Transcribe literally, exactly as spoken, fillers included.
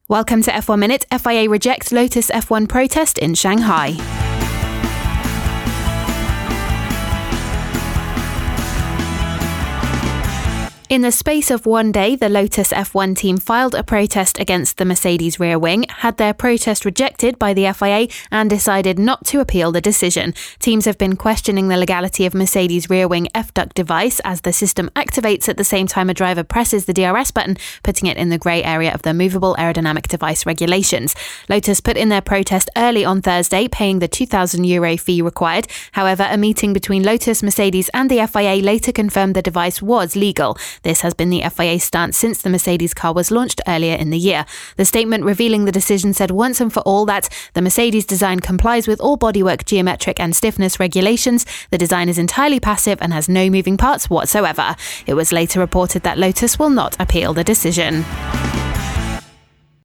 Welcome to F one Minute. F I A rejects Lotus F one protest in Shanghai. In the space of one day, the Lotus F one team filed a protest against the Mercedes rear wing, had their protest rejected by the F I A and decided not to appeal the decision. Teams have been questioning the legality of Mercedes rear wing F-duct device as the system activates at the same time a driver presses the D R S button, putting it in the grey area of the movable aerodynamic device regulations. Lotus put in their protest early on Thursday, paying the two thousand euro fee required. However, a meeting between Lotus, Mercedes and the F I A later confirmed the device was legal. This has been the F I A's stance since the Mercedes car was launched earlier in the year. The statement revealing the decision said once and for all that the Mercedes design complies with all bodywork, geometric and stiffness regulations. The design is entirely passive and has no moving parts whatsoever. It was later reported that Lotus will not appeal the decision.